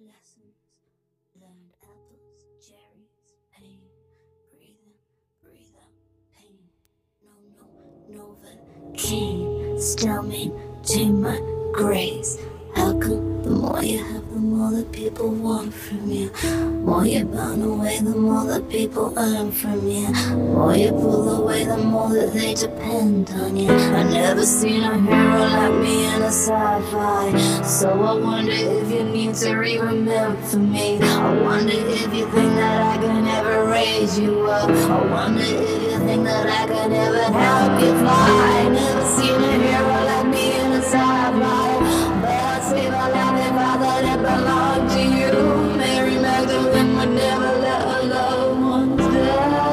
lessons learned, apples, cherries, pain, breathe out, pain. No, Novocaine, still maintain my grace. How come the more you have, the more that people want from you? More you burn away, the more that people earn from you. More you pull away, the more that they depend on you. I never seen a hero like me in a sci-fi, so I wonder if you need to remember me. I wonder if you think that I can ever raise you up. I wonder if you think that I can ever help you fly. I never seen a hero like me in a sci-fi, but I'd save a life if I thought it belonged to you. Mary Magdalene would never let her loved ones die.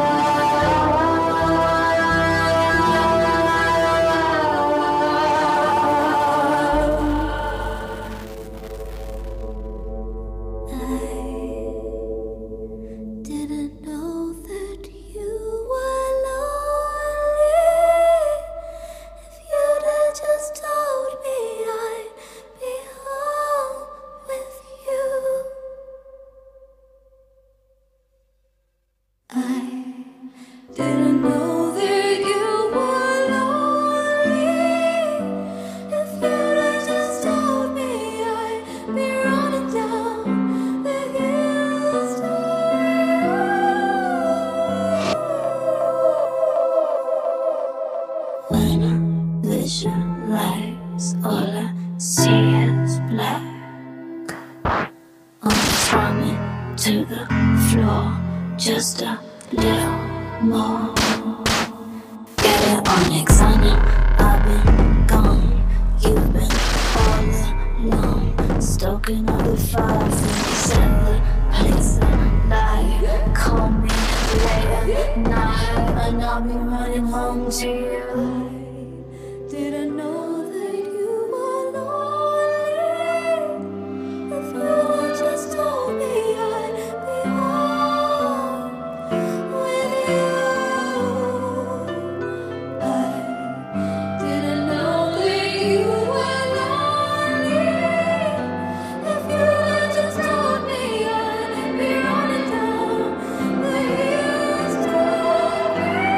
Visualize, all I see is black. Almost running to the floor, just a little more. Get it Onyx, I know I've been gone. You've been all alone, stoking up the fire from the place of light. Call me late at night, and I'll be running home to you. Didn't know that you were lonely. If you had just told me I'd be home with you. I didn't know that you were lonely. If you had just told me I'd be running down the hills toward you.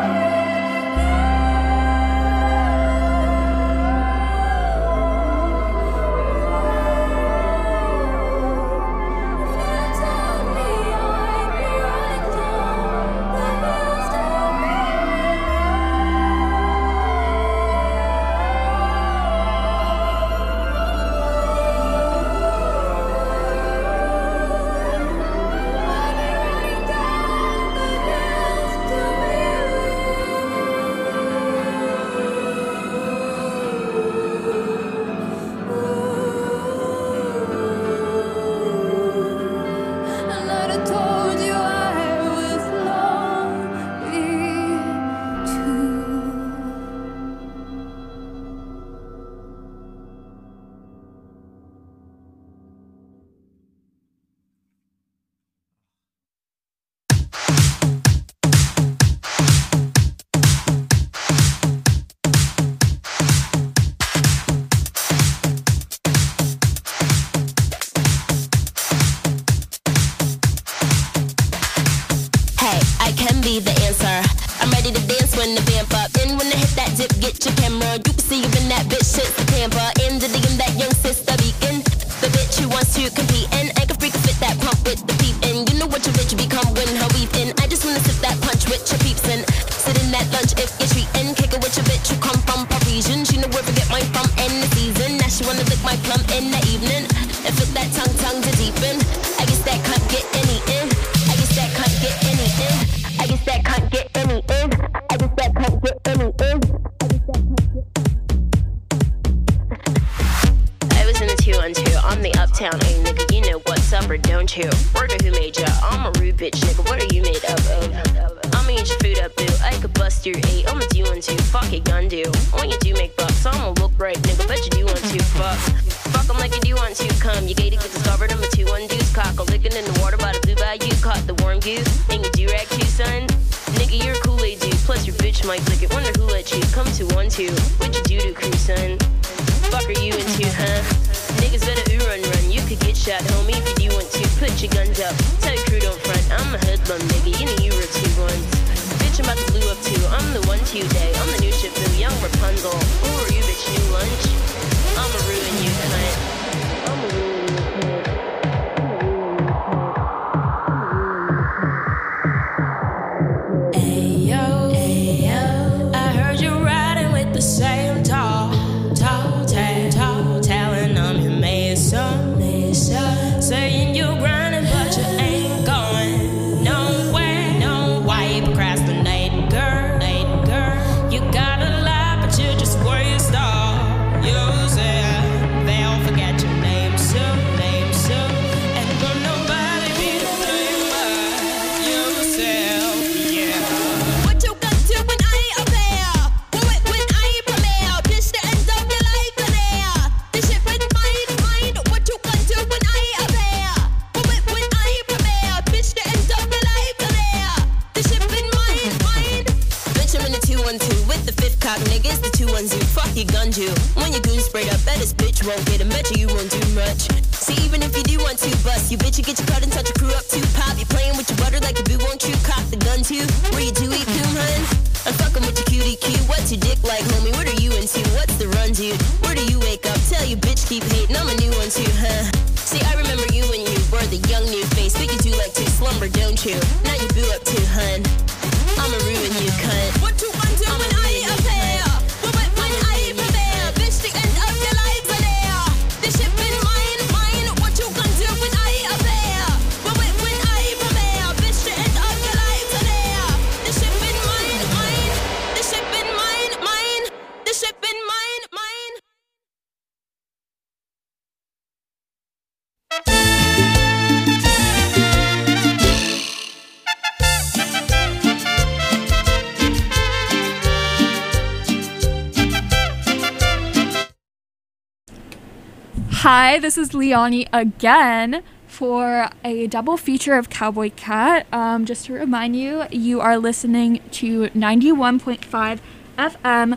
The answer. I'm ready to dance when the vamp up. Then when I hit that dip, get your camera. You can see even that bitch shit's the camper. In the DM, that young sister beacon. The bitch who wants to compete and I can freak fit that pump with the peep. And you know what your bitch become when her weave in. I just wanna sip that punch with your peeps and sit in that lunch if you're treating. Kick it with your bitch who come from Parisian. She know where to get mine from in the season. Now she wanna lick my plum in the evening and fit that tongue to deepen. I guess that can't get any in. I guess that can't get any in. I guess that can't get any in. I guess that can't get any in. I was in the 212 on the uptown. Hey nigga, you know what's up or don't you? Word of who made ya? I'm a rude bitch nigga. What are you made up of? I'ma eat your food up, boo. I could bust your 8. I'ma do one too. Fuck it, gun do. When you do make bucks, I'ma look right, nigga. Bet you do want to. Fuck 'em like you do want to. Come, you gated, get discovered. I'm a 2-1 deuce. Cock a licking in the water by the blue bayou. Caught the warm goose. And you do rag too, son. Nigga, you're a Kool-Aid dude. Plus your bitch might lick it. Wonder who let you come to 1-2. What you do to crew, son? Fuck are you into, huh? Niggas better ooh run run. You could get shot, homie, if you do want to. Put your guns up. Tell your crew don't front. I'm a hoodlum, nigga. You know you were two ones. Bitch, I'm about to blue up too. I'm the one today. I'm the new ship, new young Rapunzel. Who are you, bitch? New lunch? I'ma ruin you, cunt. I'ma ruin you, cunt. Ayo, I heard you riding with the same tall talent. I'm your mason. Saying you grinding, but you ain't going nowhere. No, why you procrastinating, girl? You got a lot, but you just waste all yourself. They'll forget your name soon. And will nobody be the same but yourself, yeah. What you gonna do when I ain't up there? When I ain't premiere? Bitch, the end of your life in there. This shit with mine. What you gonna do when I ain't up there? When I ain't premiere? Bitch, the end of your life in there. This shit with mine. Bitch, I'm in the 212 with the fifth cock, niggas. The 210. Fuck your gun, you. When your goon sprayed up, bet this bitch won't get him. Bet you won't do much. See, even if you do want to bust, you bitch, you get your cut and touch your crew up too. Pop, you playing with your butter like a boo, won't you? Cock the gun too. Where you do eat coon, hun? I'm fucking with your cutie cute. What's your dick like, homie? What are you into? What's the run, dude? Where do you wake up? Tell you bitch keep hating. I'm a new one too, huh? See, I remember you when you were the young new face, but you do like to slumber, don't you? Now you boo up too, hun. I'ma ruin you, cunt. What you gonna do when I ain't up there? When I ain't premiere? Bitch, the end of your life in there. This shit been mine. What you gonna do when I ain't up there? When I ain't premiere? Bitch, the end of your life in there. This shit been mine. This shit been mine. This shit been mine. Hi, this is Leonie again for a double feature of Cowboy Cat. Just to remind you, you are listening to 91.5 FM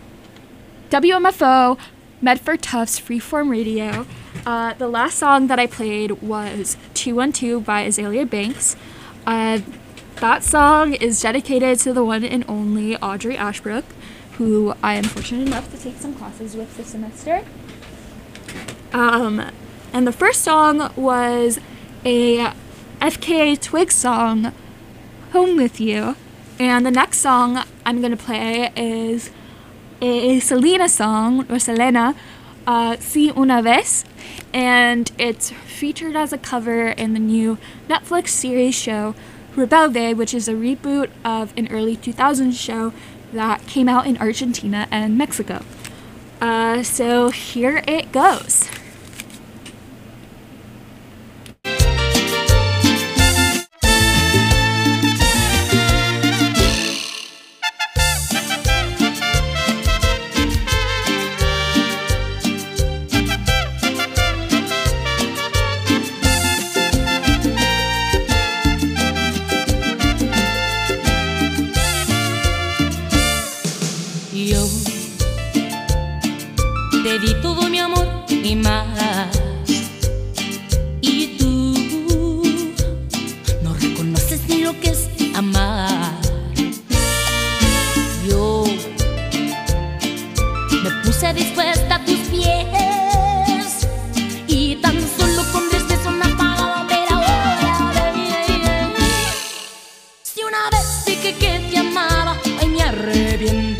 WMFO Medford Tufts Freeform Radio. The last song that I played was 212 by Azalea Banks. That song is dedicated to the one and only Audrey Ashbrook, who I am fortunate enough to take some classes with this semester. And the first song was a FKA Twigs song, Home With You. And the next song I'm going to play is a Selena song, or Selena, Si Una Vez. And it's featured as a cover in the new Netflix series show, Rebelde, which is a reboot of an early 2000s show that came out in Argentina and Mexico. So here it goes. Yo te di todo mi amor y más, y tú no reconoces ni lo que es amar. Yo me puse dispuesta a tus pies y tan solo con besos me apagaba, pero ahora si una vez dije que te amaba, ay me arrepiento.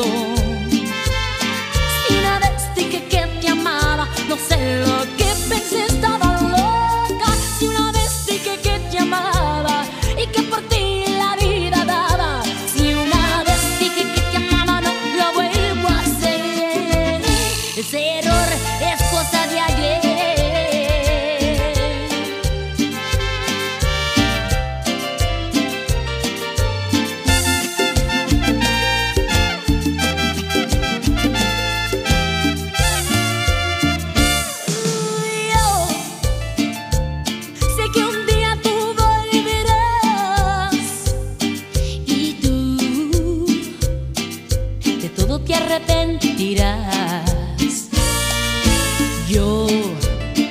No sé lo que pensé, estaba loca. Si una vez dije que te amaba y que por ti la vida daba. Si una vez dije que te amaba, no lo vuelvo a hacer. Ese error es cosa de ayer. Te arrepentirás. Yo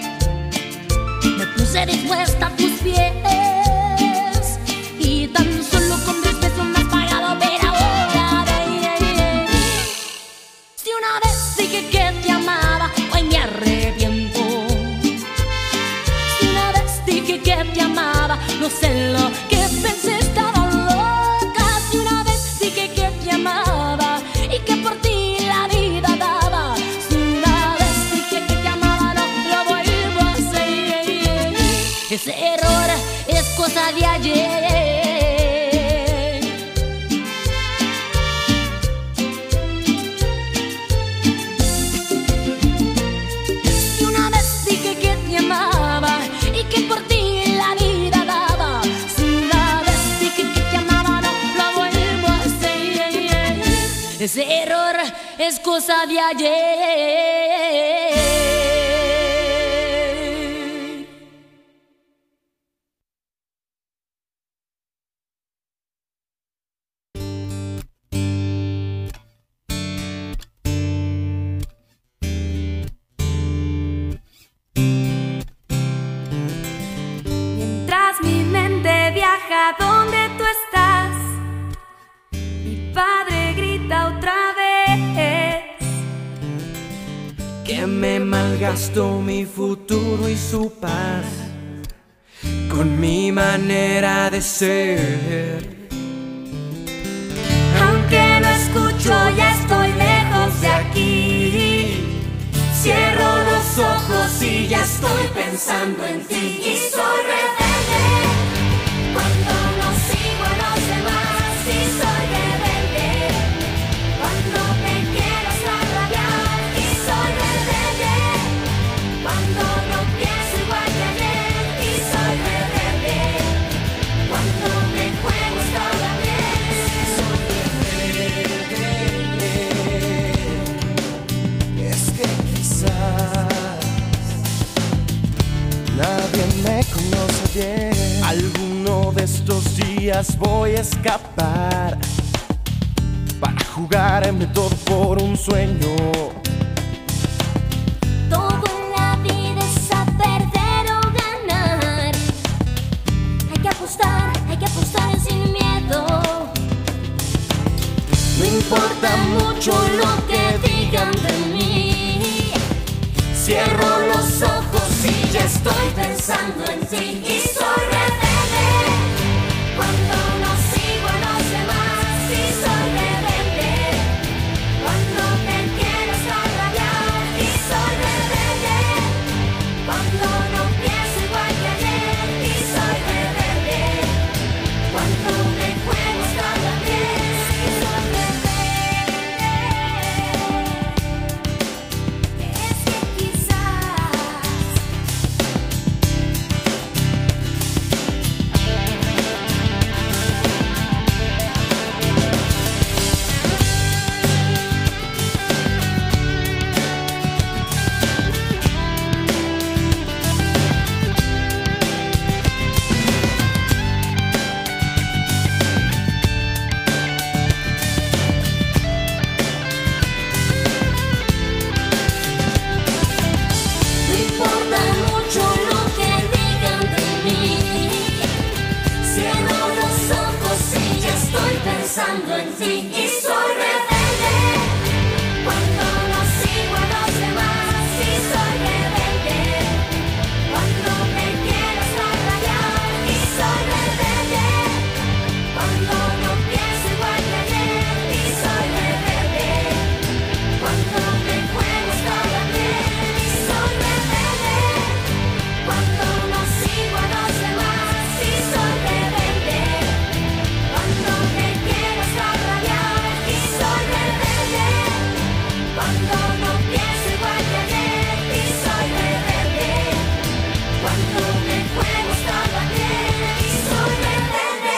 puse dispuesta a tus pies y tan solo con 10 pesos me has pagado, pero ahora si una vez dije que te amaba, hoy me arrepiento. Si una vez dije que te amaba, no sé lo que pensé, estaba loca. Si una vez dije que te amaba y que por ti la vida daba. Si una vez dije que te amaba, no lo vuelvo a hacer. Ese error es cosa de ayer. Si una vez dije que te amaba y que por ti la vida daba. Si una vez dije que te amaba, no lo vuelvo a hacer. Ese error es cosa de ayer. Mientras mi mente viaja donde tú estás, mi padre grita otra vez que me malgastó mi futuro y su paz con mi manera de ser. aunque no escucho, ya estoy lejos de aquí. Cierro los ojos y ya estoy pensando en ti. Y soy rebelde cuando no sigo a los demás. Y soy rebelde cuando te quiero hasta rabiar. Y soy rebelde cuando no pienso igual que ayer. Y soy rebelde cuando me juego hasta la piel. Es que quizás nadie me conoce bien. Alguno de estos días voy a escapar para jugarme todo por un sueño. Todo en la vida es a perder o ganar. Hay que apostar sin miedo. No importa mucho lo que digan de mí. Cierro los ojos y ya estoy pensando en ti. Y soy rebelde cuando no sigo a los demás. Y soy rebelde cuando te quiero hasta rabiar. Y soy rebelde cuando no pienso igual que ayer. Y soy rebelde cuando me juego hasta la piel. Y soy rebelde. Es que quizás no importa mucho lo que digan de mí. Cierro los ojos y ya estoy pensando en ti. Y soy rebelde cuando no sigo a los demás. Y soy rebelde cuando me quiero hasta rabiar. Y soy rebelde cuando no pienso igual que ayer. Y soy rebelde cuando me juego hasta la piel. Y soy rebelde cuando no sigo a los demás. Y soy rebelde cuando me quiero hasta rabiar. Y soy rebelde cuando no pienso igual que ayer. Y soy rebelde cuando me juego hasta la piel. Y soy rebelde.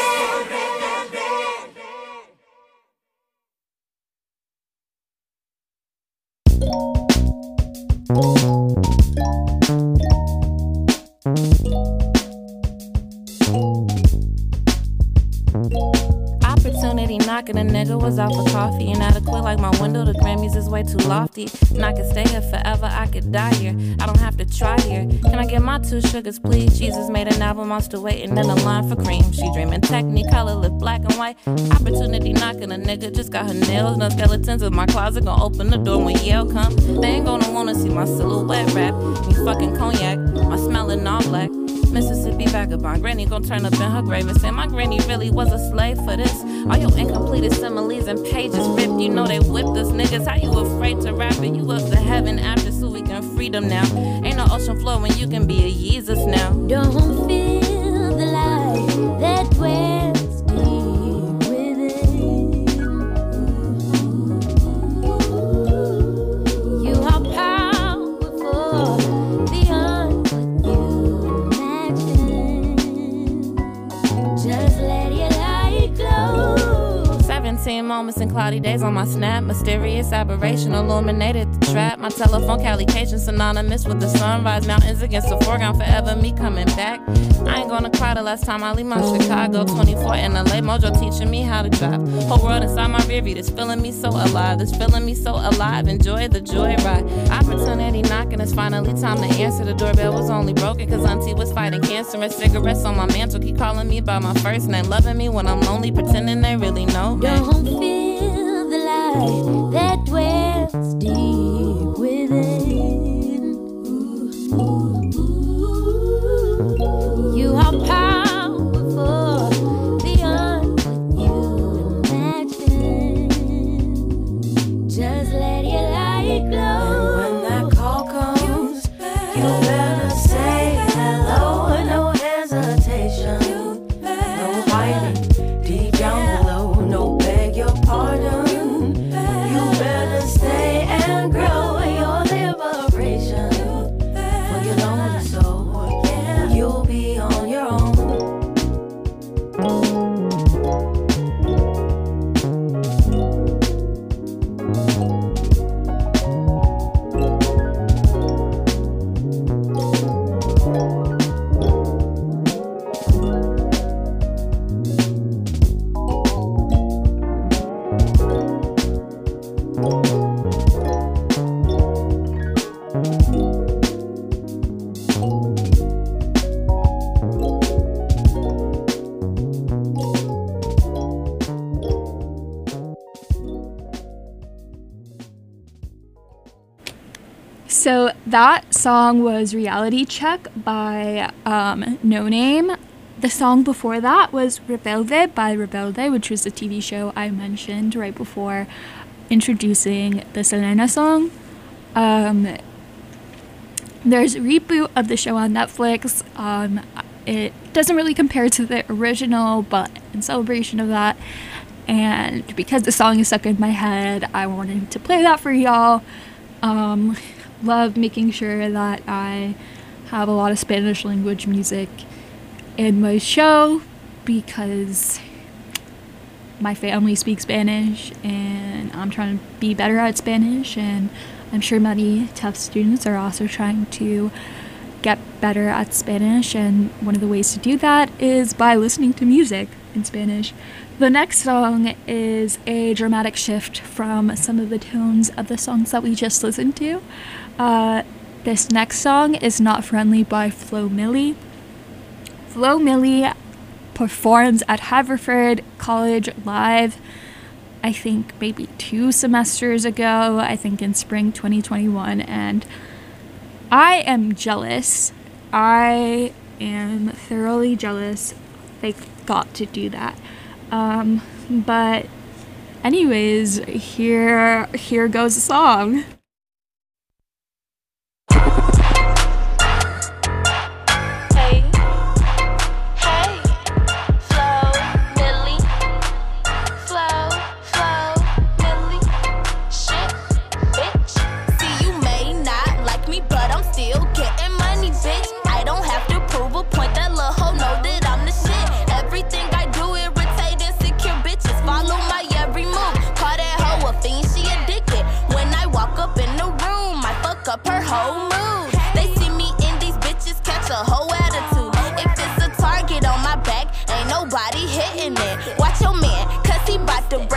Opportunity knocks knocking, a nigga was out for coffee. And adequate like my window, the Grammys is way too lofty. And I could stay here forever, I could die here. I don't have to try here. Can I get my 2 sugars, please? Jesus made an album, I'm still waiting in the line for cream. She dreaming technicolor, lip black and white. Opportunity knocking, a nigga just got her nails. No skeletons in my closet, gonna open the door when Yale come. They ain't gonna wanna see my silhouette rap. Me fucking cognac, my smelling all black. Mississippi vagabond, granny gon' turn up in her grave and say my granny really was a slave for this. All your incompleted similes and pages ripped, you know they whipped us niggas. How you afraid to rap it? You up to heaven after so we can freedom now. Ain't no ocean floor when you can be a Jesus now. Don't feel the light that dwells deep within. You are powerful beyond what you imagine. Just let your light glow. 17 moments and cloudy days on my snap. Mysterious aberration illuminated the trap. My telephone calication synonymous with the sunrise. Mountains against the foreground, forever me coming back. I ain't gonna cry the last time I leave my Chicago. 24 in LA, Mojo teaching me how to drive. Whole world inside my rearview, this feeling me so alive. This feeling me so alive, enjoy the joyride. Opportunity knocking, it's finally time to answer. The doorbell was only broken cause auntie was fighting cancer. And cigarettes on my mantle keep calling me by my first name. Loving me when I'm lonely, pretending they really know me. Don't feel the light that dwells deep within. You are powerful beyond what you imagine. Just let your light glow. When that call comes, you better say hello. No hesitation, no hiding deep down below. No beg your pardon. You better stay and grow your liberation for your lonely soul. You'll be on your own. So that song was Reality Check by No Name. The song before that was Rebelde by Rebelde, which was the TV show I mentioned right before introducing the Selena song. There's a reboot of the show on Netflix. It doesn't really compare to the original, but in celebration of that, and because the song is stuck in my head, I wanted to play that for y'all. Love making sure that I have a lot of Spanish language music in my show because my family speaks Spanish and I'm trying to be better at Spanish, and I'm sure many TUF students are also trying to get better at Spanish, and one of the ways to do that is by listening to music in Spanish. The next song is a dramatic shift from some of the tones of the songs that we just listened to. This next song is Not Friendly by Flo Milli. Flo Milli performs at Haverford College live, I think maybe 2 semesters ago, I think in spring 2021, and I am jealous. I am thoroughly jealous they got to do that. But anyways, here goes the song. Up her whole mood. They see me in these bitches, catch a whole attitude. If it's a target on my back, ain't nobody hitting it. Watch your man, cause he bout to break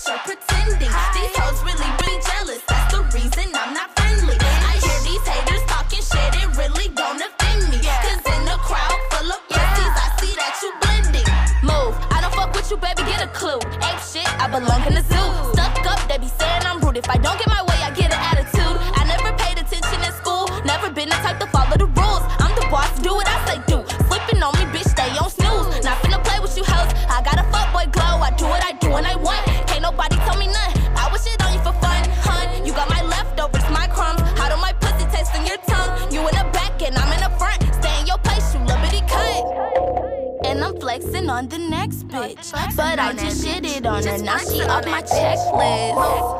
that you're pretending. These hoes really, really jealous. That's the reason I'm not friendly. I hear these haters talking shit, it really don't offend me. Cause in the crowd full of pussies, I see that you blending. Move, I don't fuck with you, baby, get a clue. Ape shit, I belong in the zoo. Stuck up, they be saying I'm rude. If I don't get my way, I get an attitude. I never paid attention in school, never been the type to follow the rules. I'm the boss, do what I say do. Slipping on me, bitch, stay on snooze. Not finna play with you hoes, I got a fuckboy glow. I do what I do and I want. Can't nobody tell me nothing. I wish it on you for fun, hun. You got my leftovers, my crumbs. How do my pussy taste in your tongue? You in the back and I'm in the front. Stay in your place, you little bitty cunt. And I'm flexing on the next bitch, but I just shitted on her, now she off my checklist.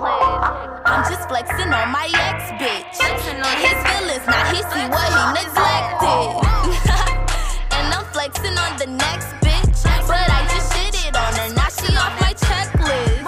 I'm just flexing on my ex bitch, and his feelings, now he see what he neglected. And I'm flexing on the next bitch, but I just shitted on her, now she off my checklist.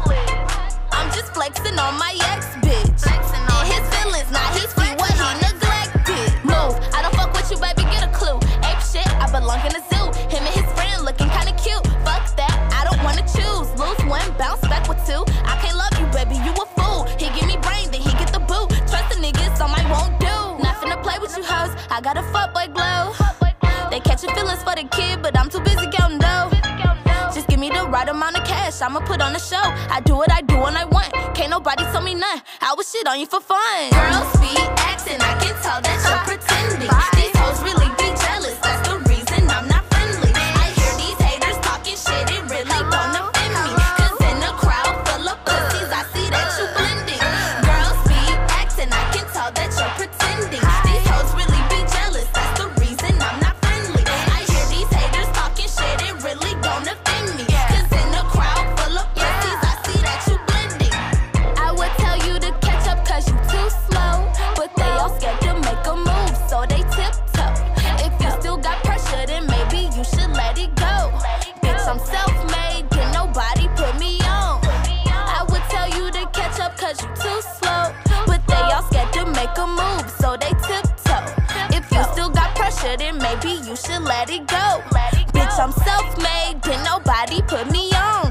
I'm just flexing on my ex bitch, and his feelings, now he see what he neglected. Move, I don't fuck with you, baby, get a clue. Ape shit, I belong in the zoo. Him and his friend looking kinda cute. Fuck that, I don't wanna choose. Lose one, bounce back with two. I can't love you, baby, you a fool. He give me brain, then he get the boot. Trust the niggas, some I won't do. Not finna play with you hoes, I got a fuckboy glow. They catching feelings for the kid, but I'm too busy counting dough. Just give me the right amount of cash, I'ma put on a show. I do what I do when I want, can't nobody tell me nothing. I was shit on you for fun. Girls be acting, I can tell that you're pretending. These hoes really be jealous, that's the reason I'm not friendly. I hear these haters talking shit, it really don't offend me. Cause in the crowd full of pussies, I see that you blending. Girls be acting, I can tell that you're pretending. These hoes really be jealous, that's the reason I'm not friendly. I hear these haters talking shit, it really don't offend me. Cause in the crowd full of pussies, I see that you blending. I would tell you to catch up cause you too slow, but they all scared to make a move, so they tiptoe. If you still got pressure, then maybe you should let it go. Bitch, I'm self-made, can nobody put me on. I would tell you to catch up cause you too slow, but they all scared to make a move, so they tiptoe. If you still got pressure, then maybe you should let it go. Bitch, I'm self-made, can nobody put me on.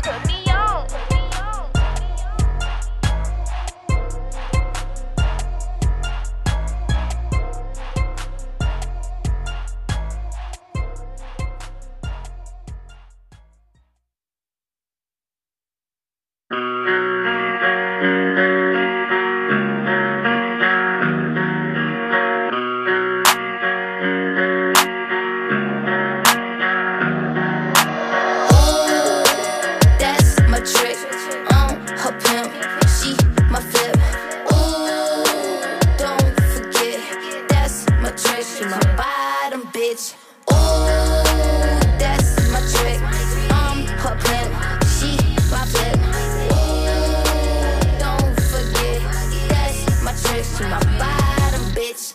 That's my trick, her pimp, she my flip. Ooh, don't forget, that's my trick, she my bottom bitch. Ooh, that's my trick, her pimp, she my flip. Ooh, don't forget, that's my trick, she my bottom bitch.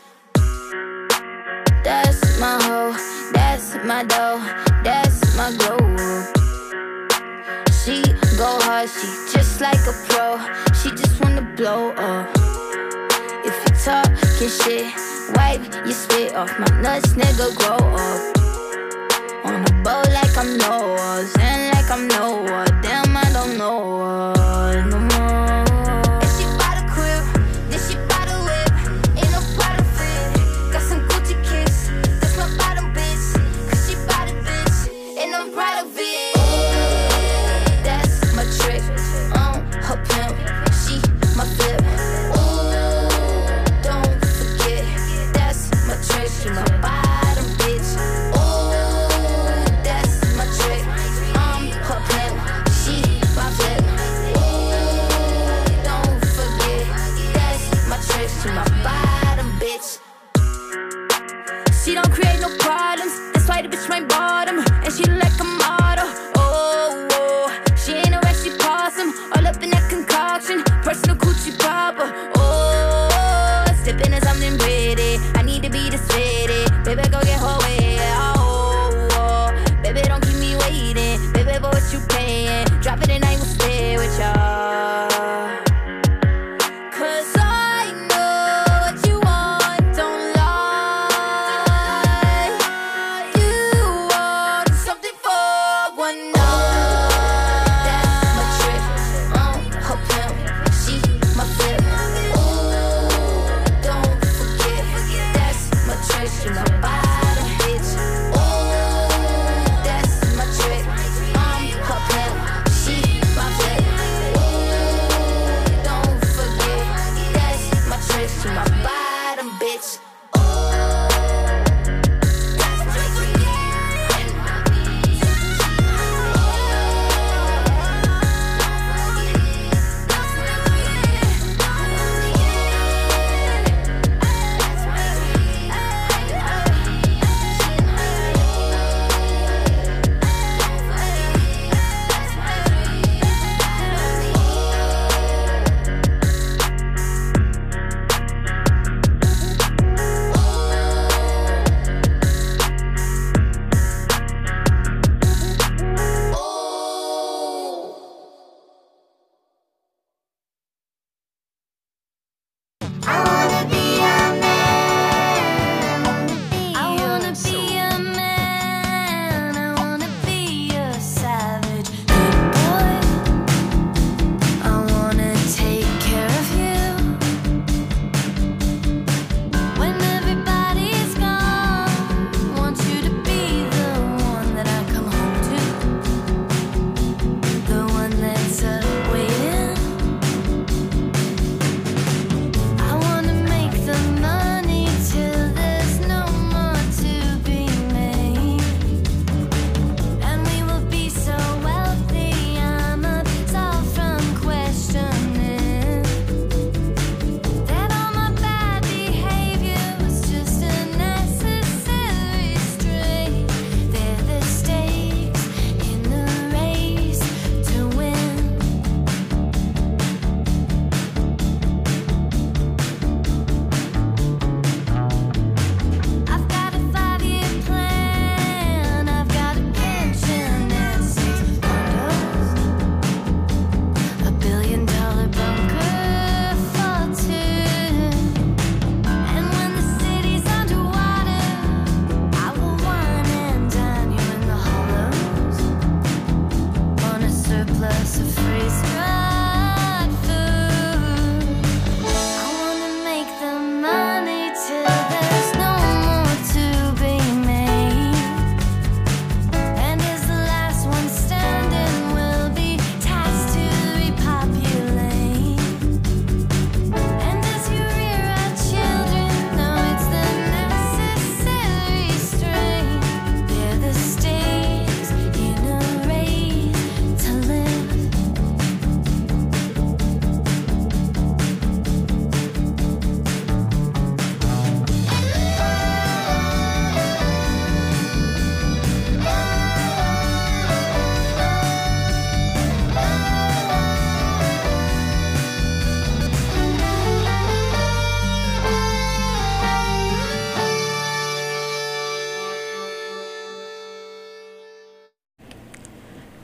That's my hoe, that's my dough, that's my glow. She go hard, she just like a pro. She just wanna blow up. If you talkin' shit, wipe your spit off my nuts, nigga, grow up. On a boat like I'm Noah, sand like I'm Noah. Damn, I don't know her no more. And she bought a crib, then she bought a whip. Ain't no bottom fit, got some Gucci kicks. That's my bottom bitch, cause she bought a bitch, and I'm proud of it. That's my trick, her pimp, she my flip. Ooh, don't forget, that's my trick, she my bottom bitch. Ooh, that's my trick, her pimp,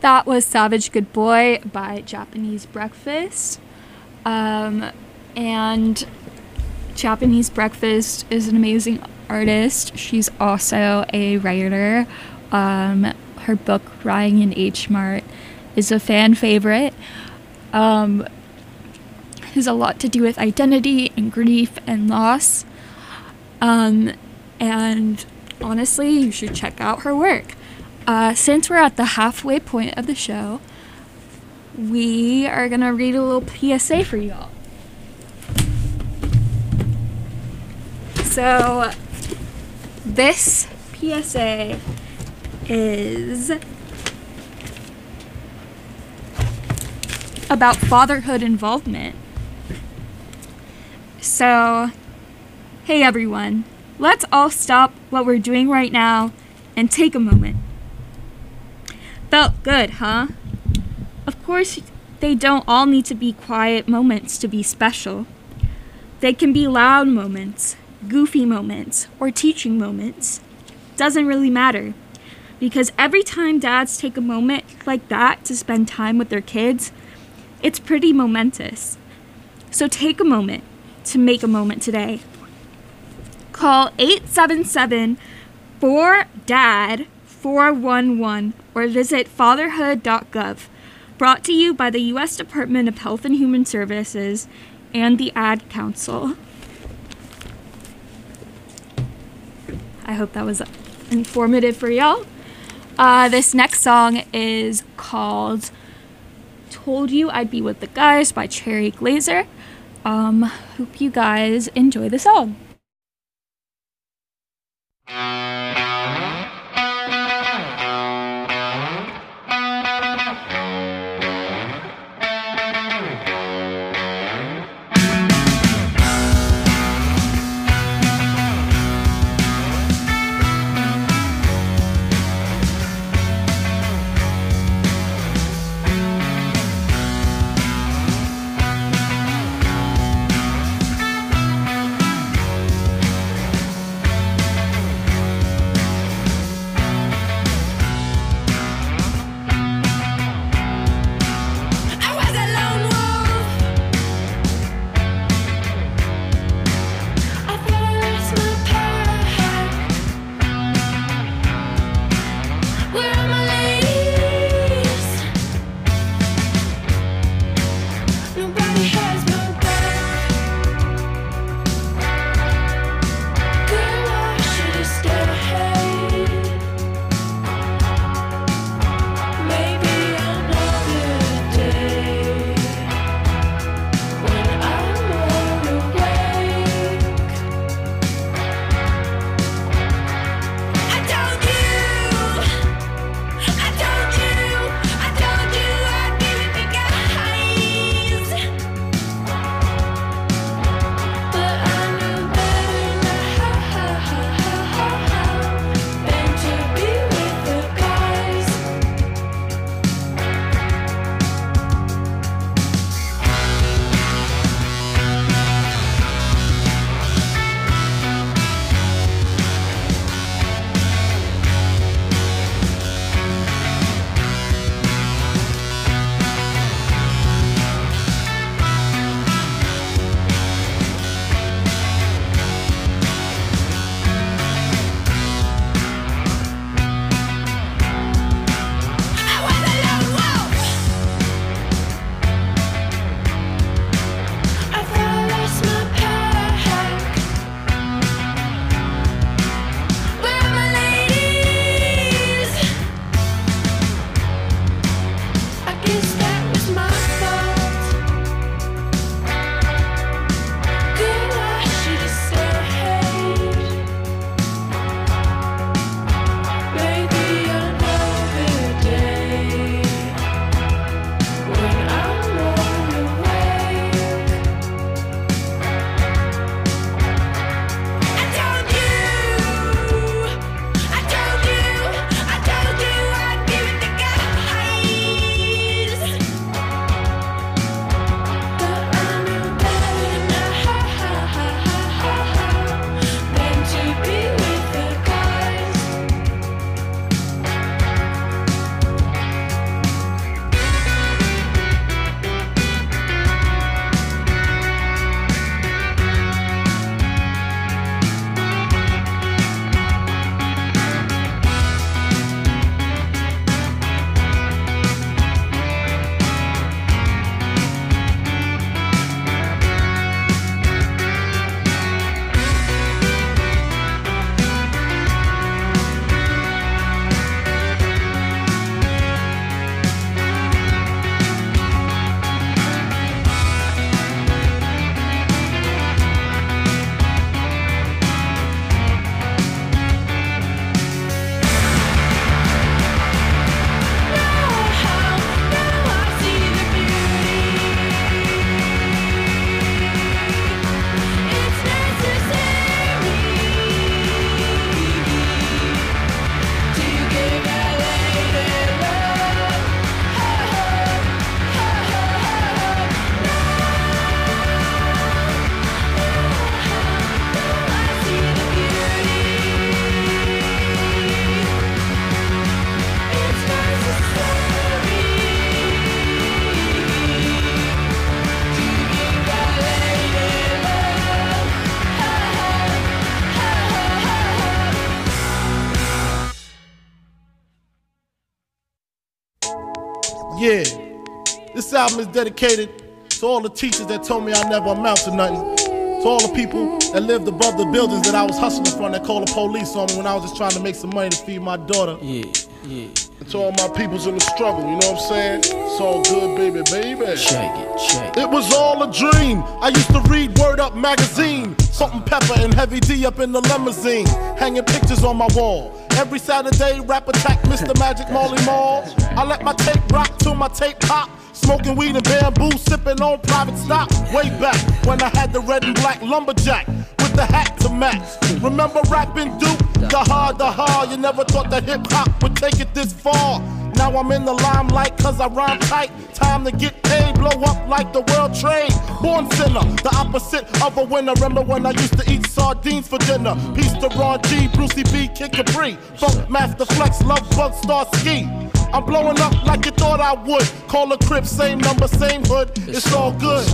That was Savage Good Boy by Japanese Breakfast. And Japanese Breakfast is an amazing artist. She's also a writer. Her book, Crying in H Mart, is a fan favorite. Has a lot to do with identity and grief and loss. And honestly, you should check out her work. Since we're at the halfway point of the show, we are gonna read a little PSA for y'all. So, this PSA is about fatherhood involvement. So, hey everyone, let's all stop what we're doing right now and take a moment. Felt good, huh? Of course, they don't all need to be quiet moments to be special. They can be loud moments, goofy moments, or teaching moments. Doesn't really matter. Because every time dads take a moment like that to spend time with their kids, it's pretty momentous. So take a moment to make a moment today. Call 877-4DAD-411 or visit fatherhood.gov. Brought to you by the U.S. Department of Health and Human Services and the Ad Council. I hope that was informative for y'all. This next song is called Told You I'd Be With the Guys by Cherry Glazer. Hope you guys enjoy the song. Yeah, this album is dedicated to all the teachers that told me I never amount to nothing. To all the people that lived above the buildings that I was hustling from that called the police on me when I was just trying to make some money to feed my daughter. Yeah. And to all my peoples in the struggle, you know what I'm saying? It's all good, baby. Check it. It was all a dream. I used to read Word Up magazine. Salt and Pepper and Heavy D up in the limousine. Hanging pictures on my wall. Every Saturday, Rap Attack, Mr. Magic, Marley Marl. I let my tape rock till my tape pop. Smoking weed and bamboo, sipping on private stock. Way back when I had the red and black lumberjack with the hat to match. Remember rapping Duke? The hard. You never thought that hip hop would take it this far. Now I'm in the limelight cause I rhyme tight. Time to get paid, blow up like the world trade. Born sinner, the opposite of a winner. Remember when I used to eat sardines for dinner? Peace to Ron G, Brucey B, Kid Capri, Funk Master Flex, Love Bug, Star Ski. I'm blowing up like you thought I would. Call a crib, same number, same hood. It's all good.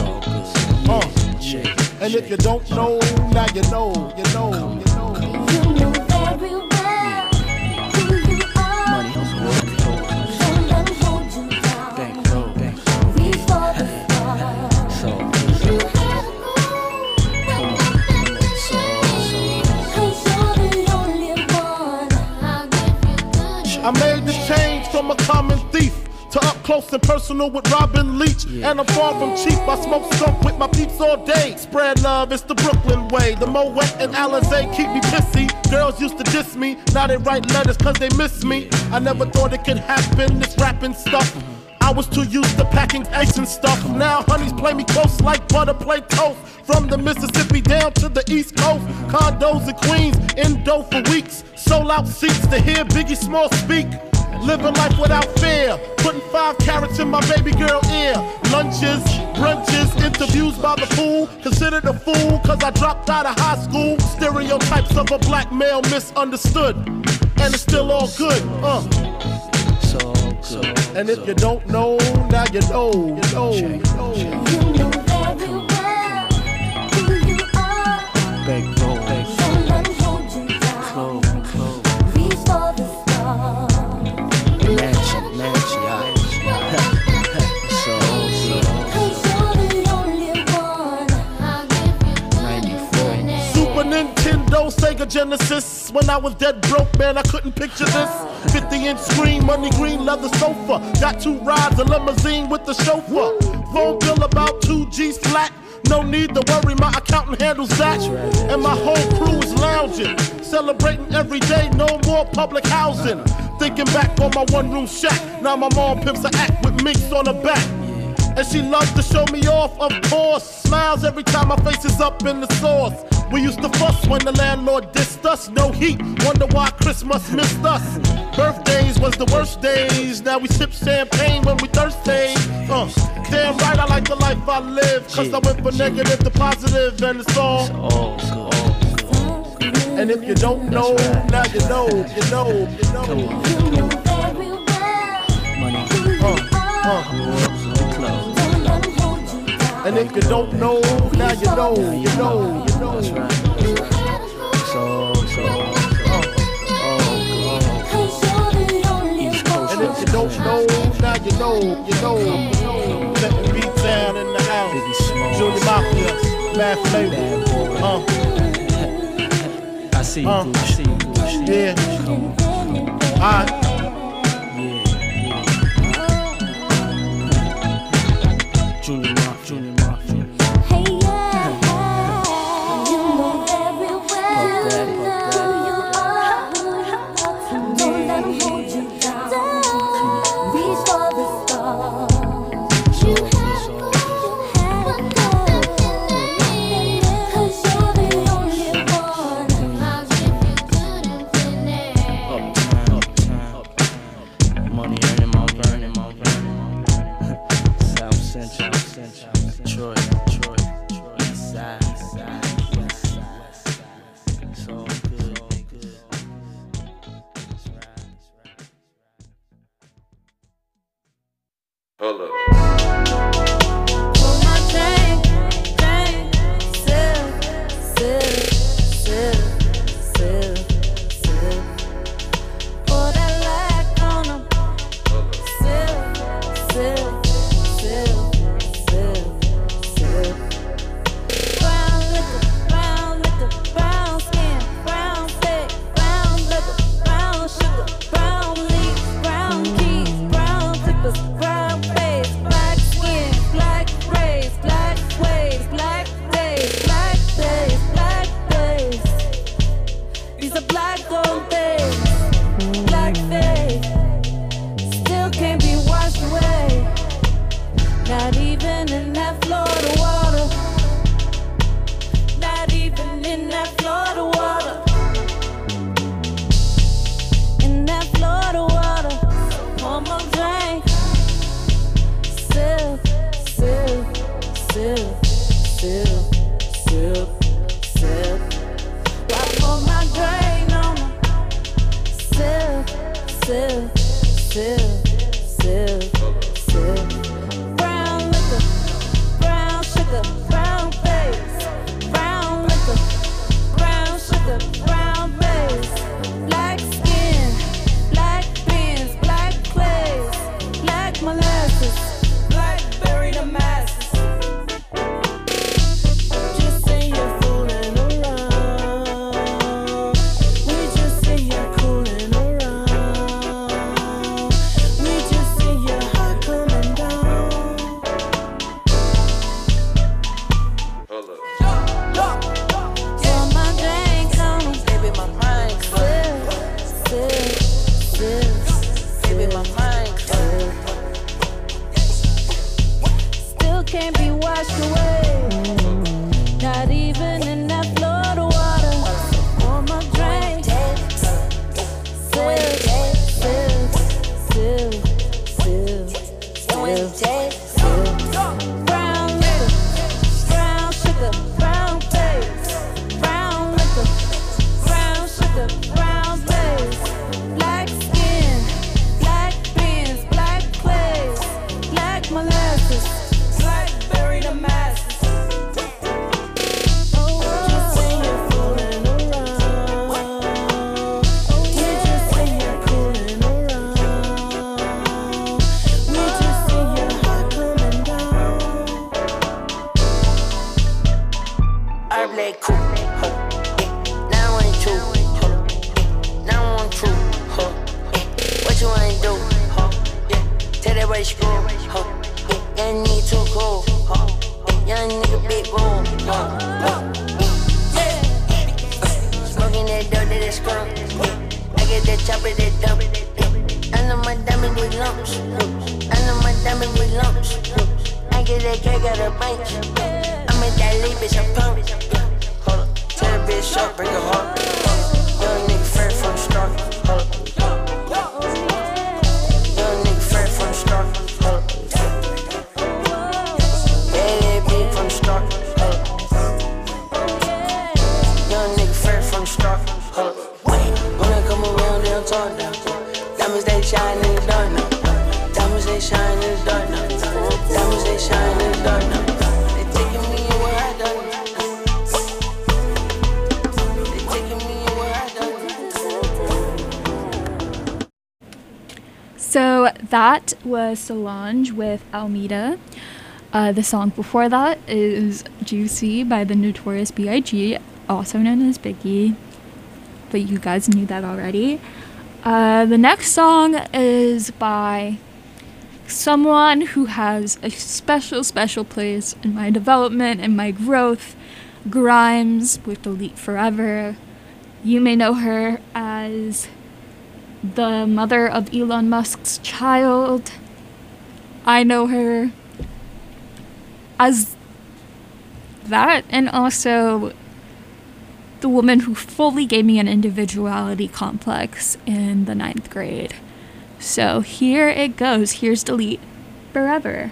And if you don't know, now you know, you know, you know. You know very well who you are. Money, don't let them hold you down. Reach for the stars. You have a goal, cause you're the only one. I'll give you good. I made the change from a common thief to up close and personal with Robin Leach. And I'm far from cheap, I smoke skunk with my peeps all day. Spread love, it's the Brooklyn way. The Moet and Alizé keep me pissy. Girls used to diss me, now they write letters cause they miss me. I never thought it could happen, this rapping stuff. I was too used to packing ice and stuff. Now honeys play me close like butter play toast. From the Mississippi down to the East Coast. Condos in Queens, indo for weeks. Sold out seats to hear Biggie Small speak. Living life without fear, putting 5 carats in my baby girl ear. Lunches, brunches, interviews by the pool. Considered a fool cause I dropped out of high school. Stereotypes of a black male misunderstood. And it's still all good, So, and if you don't know, now you know, you know, you know. You know very well who you are. Don't let them hold you down. Reach for the stars. Super Nintendo, Sega Genesis. When I was dead broke, man, I couldn't picture this. 50-inch screen, money green leather sofa. Got 2 rides, a limousine with the chauffeur. Phone bill about 2 G's flat. No need to worry, my accountant handles that. And my whole crew is lounging, celebrating every day, no more public housing. Thinking back on my one-room shack, now my mom pimps a act with minks on her back. And she loves to show me off, of course. Smiles every time my face is up in the sauce. We used to fuss when the landlord dissed us. No heat, wonder why Christmas missed us. Birthdays was the worst days. Now we sip champagne when we thirsty. Damn right I like the life I live. Cause I went from negative to positive and it's all good. And if you don't know, now you know, you know, you know. You know very well who you are. And if you don't know, now you know, you know, you know. And if you don't know, now you know, you know, you know. Let the beat down in the house. Junior Mafia, Mad Flavor. I see you, yeah. Alright. Junior Mafia. Hey, yeah. You know very well who you are. Don't let them hold you down. Reach for the stars. You have a goal, cause you're the only one. I'll give you good and Money earning, burning. South Central, Detroit, East Side, West Side. It's all good. Hold up. For my drink, sip. Pour that lack on 'em. Sip. sip, sip, sip, sip. I pour my grain on my sip, sip, sip, sip, sip. Brown liquor, brown sugar, brown face. Brown liquor, brown sugar, brown base. Black skin, black beans, black clays, black molasses, blackberry the masses. Just say you're fooling around. We just say you're cooling around. We just say you're hot coming down. For my drink on, baby, my mind clear. Sip, sip, baby, my mind clear. Still can't be washed away, not even in that Florida water. For my drink, sip, sip, sip, sip, sip, sip. Brown liquor, brown sugar, brown face. Brown liquor, brown sugar, brown face. Black skin, black beans, black clays, black molasses, blackberry the masses. Just say you're fooling around. We just say you're cooling around. We just say you're hot coming down. I play cool, huh? Now I ain't true, huh? Now I'm true, huh? What you wanna do, huh? Tell that boy screw, huh? Young nigga too cool, huh? Young nigga big room, huh? Smoking that dope that is skunk. I get that chopper that dope. I know my diamond with lumps. I know my diamond with lumps. I get that cake out of bank. I'm in that lead, bitch, I'm pumped. Hold up, tell that bitch up, bring her heart. Young nigga fresh from the start. Hold up. Young nigga fresh from the start. Hold up. Yeah, that bitch from the start. Hold up. Young nigga fresh from the start. Hold up. When I come around, they don't talk now. Diamonds, they shine in the dark now. Diamonds, they shine in the dark now. Diamonds, they shine in the dark now. They taking me where I done. They taking me where I done. So that was Solange with Almeida. The song before that is Juicy by the Notorious B.I.G., also known as Biggie, but you guys knew that already. The next song is by someone who has a special place in my development and my growth, Grimes with Delete Forever. You may know her as the mother of Elon Musk's child. I know her as that, and also the woman who fully gave me an individuality complex in the 9th grade. So here it goes. Here's Delete Forever.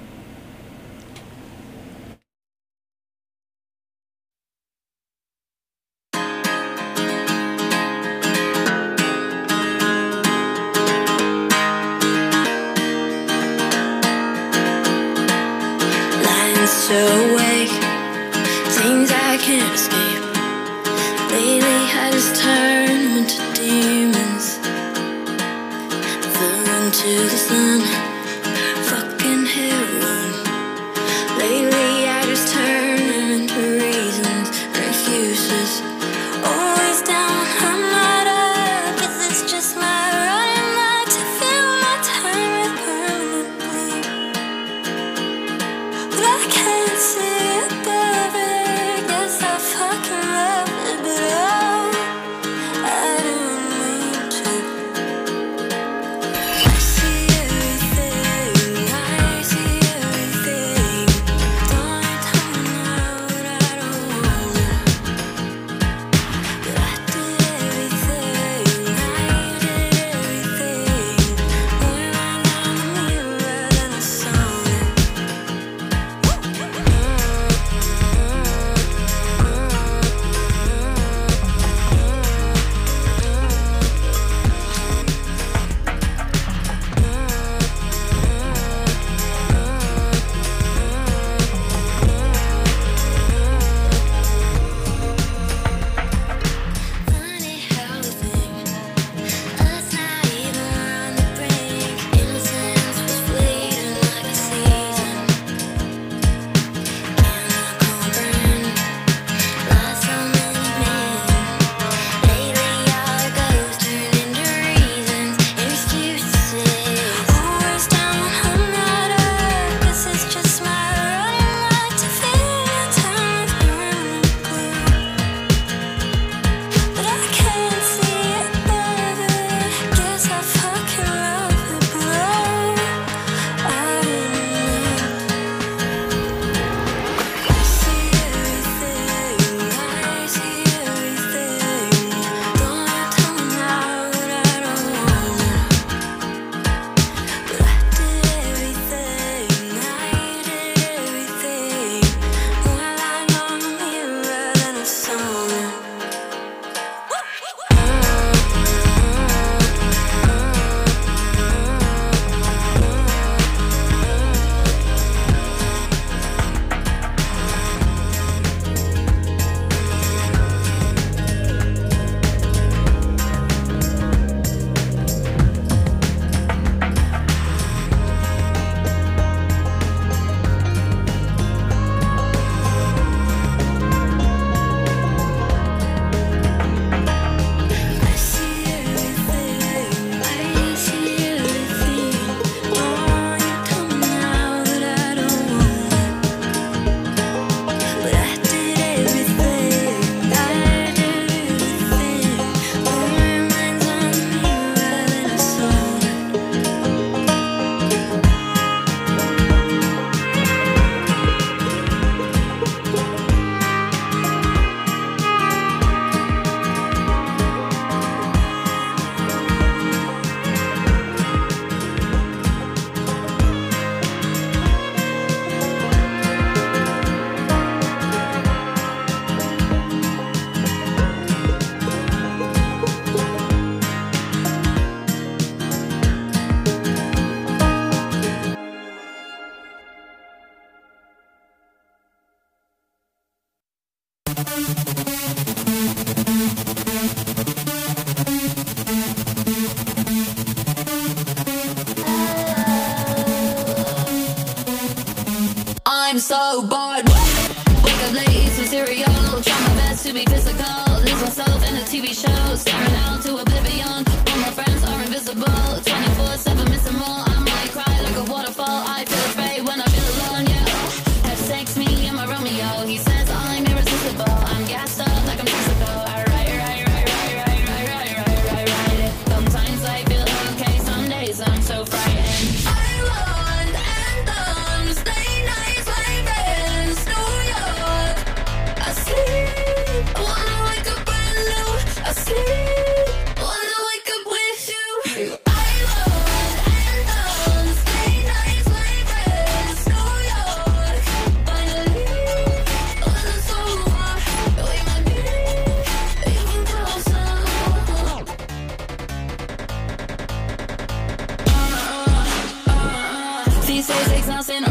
Lying so awake, things I can't escape. Lately I just turn them into demons. Flew into the sun, fucking heroin. Lately I just turn them into reasons and excuses. Always down, I'm not up, 'cause it's just my running luck to fill my time with permanently. But I can't see above it. Guess I fucking love it, but I don't mean to. I see everything, I see everything. Don't tell me now what I don't wanna. I'm so bored. Wake up late, eat some cereal. Try my best to be physical. Lose myself in a TV show. Staring out to oblivion. All my friends are invisible. 24/7 missing more. I might cry like a waterfall. I feel afraid when I feel alone, yeah. Have sex, me and my Romeo. He says I'm irresistible. I'm gassed up like I'm physical. Right. Sometimes I feel okay. Some days I'm so frightened. I want anthems. Stay nice, my friends. New York. I sleep. I wanna wake up brand new. I sleep. I wanna wake up with you. I want anthems. Stay nice, my friends. New York. Finally, when it's over, we might be even closer. These days exhausting.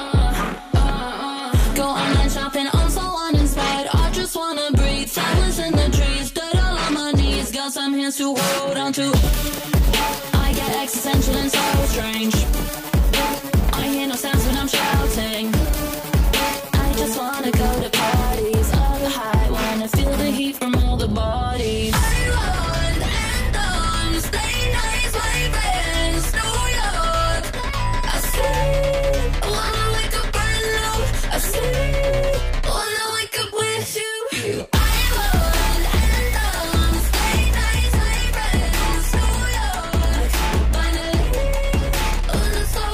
Go online shopping. I'm so uninspired. I just wanna breathe. Flowers in the trees. Dirt all on my knees. Got some hands to hold on to. I get existential and so strange. I hear no sounds when I'm shouting. I just wanna go to parties. All the high. Wanna feel the heat from all the bodies. I want anthems. Stay nice, my friends. New York. I sleep. I wanna wake up brand new. I sleep. I wanna wake up with you. I want anthems. Stay nice, my friends. New York. Finally, when it's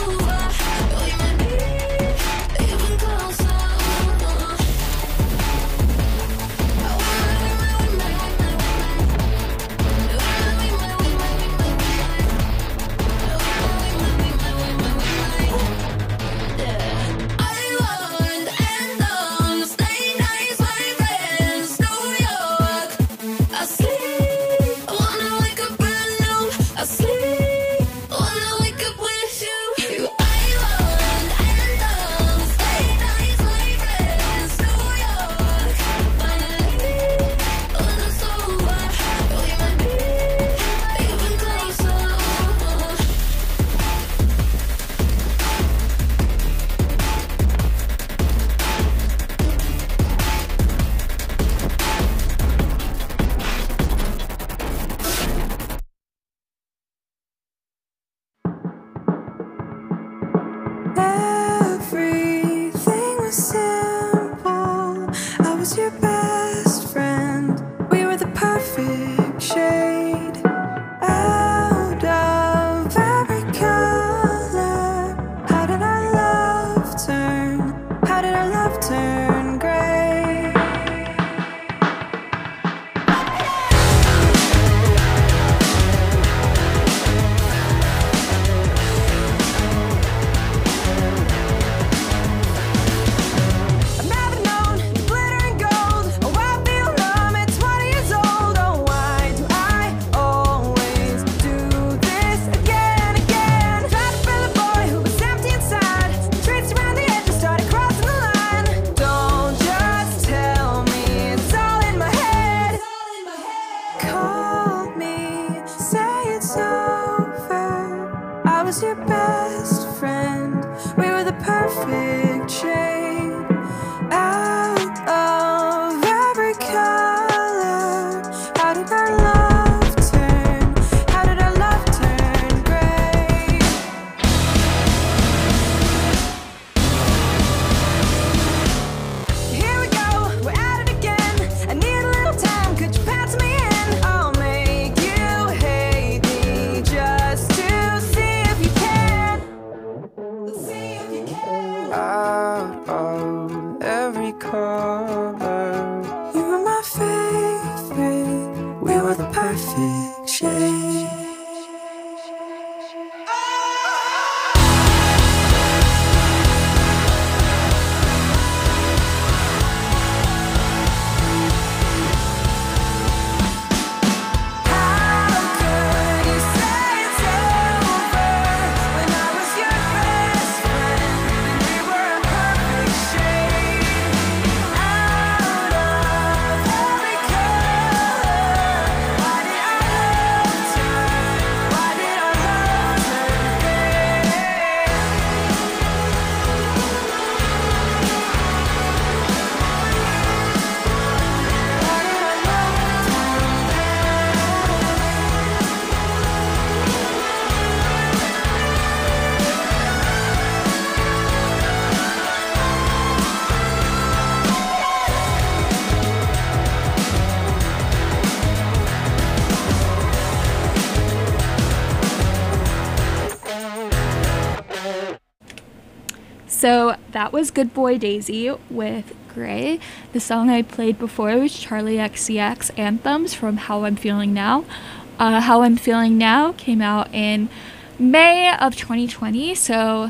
So that was Good Boy Daisy with Gray. The song I played before was Charlie XCX Anthems from How I'm Feeling Now. How I'm Feeling Now came out in May of 2020, so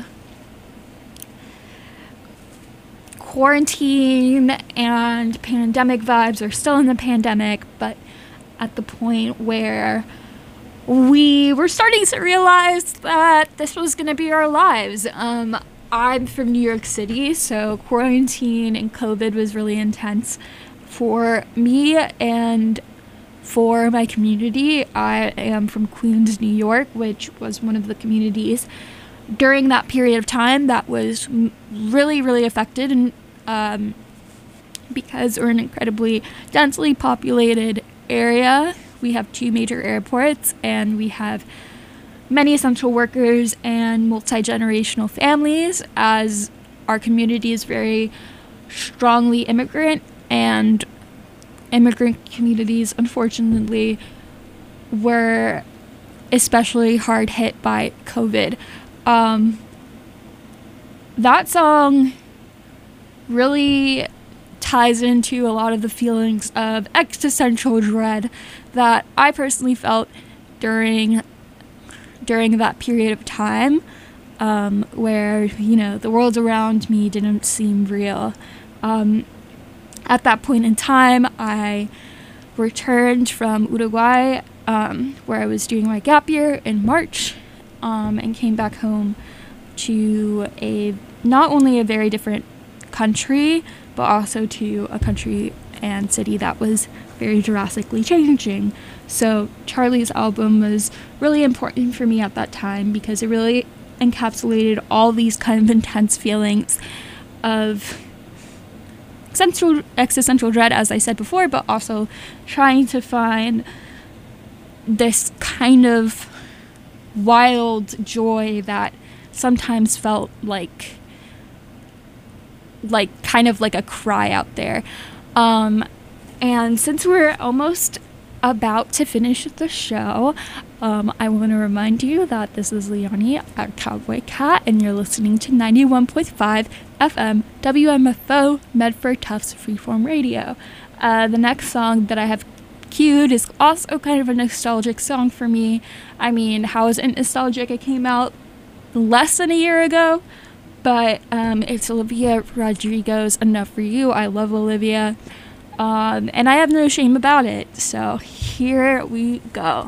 quarantine and pandemic vibes are still in the pandemic, but at the point where we were starting to realize that this was going to be our lives. I'm from New York City, so quarantine and COVID was really intense for me and for my community. I am from Queens, New York, which was one of the communities during that period of time that was really, really affected, and because we're an incredibly densely populated area. We have 2 major airports, and we have many essential workers and multi-generational families, as our community is very strongly immigrant, and immigrant communities, unfortunately, were especially hard hit by COVID. That song really ties into a lot of the feelings of existential dread that I personally felt during that period of time, where, you know, the world around me didn't seem real. At that point in time, I returned from Uruguay, where I was doing my gap year in March, and came back home to not only a very different country, but also to a country and city that was very drastically changing. So Charlie's album was really important for me at that time because it really encapsulated all these kind of intense feelings of existential dread, as I said before, but also trying to find this kind of wild joy that sometimes felt like kind of like a cry out there. And since we're almost about to finish the show, I want to remind you that this is Leonie at Cowboy Cat, and you're listening to 91.5 FM WMFO Medford Tufts Freeform Radio. The next song that I have queued is also kind of a nostalgic song for me. I mean, how is it nostalgic? It came out less than a year ago, but it's Olivia Rodrigo's Enough For You. I love Olivia, and I have no shame about it, so here we go.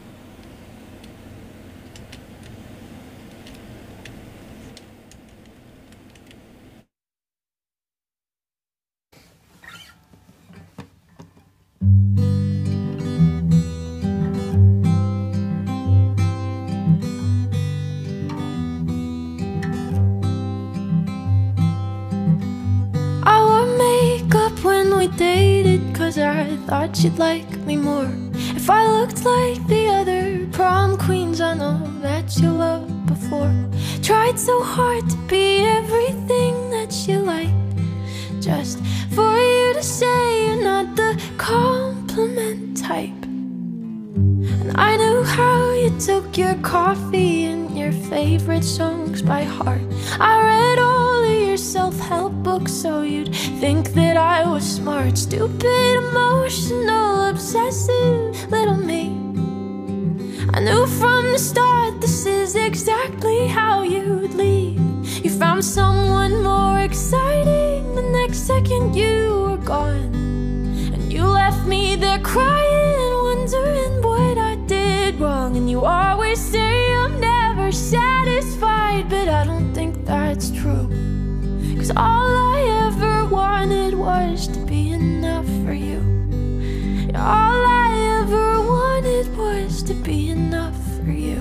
We dated 'cause I thought you'd like me more. If I looked like the other prom queens I know that you loved before. Tried so hard to be everything that you like, just for you to say you're not the compliment type. And I knew how you took your coffee and your favorite songs by heart. I read all of your self-help books so you'd think that I was smart. Stupid, emotional, obsessive little me. I knew from the start this is exactly how you'd leave. You found someone more exciting, the next second you were gone. And you left me there crying, wondering what I did wrong. And you always say I'm never satisfied, but I don't think that's true. 'Cause all I ever wanted was to be enough for you. All I ever wanted was to be enough for you.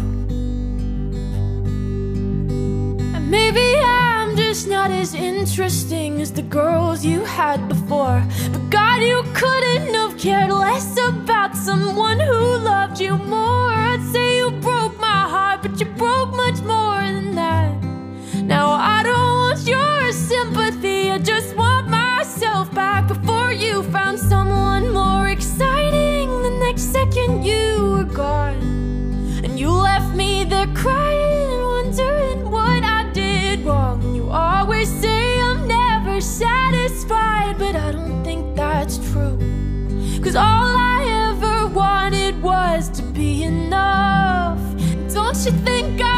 And maybe I'm just not as interesting as the girls you had before, but God, you couldn't have cared less about someone who loved you more. I'd say you broke my heart, but you broke much more than that.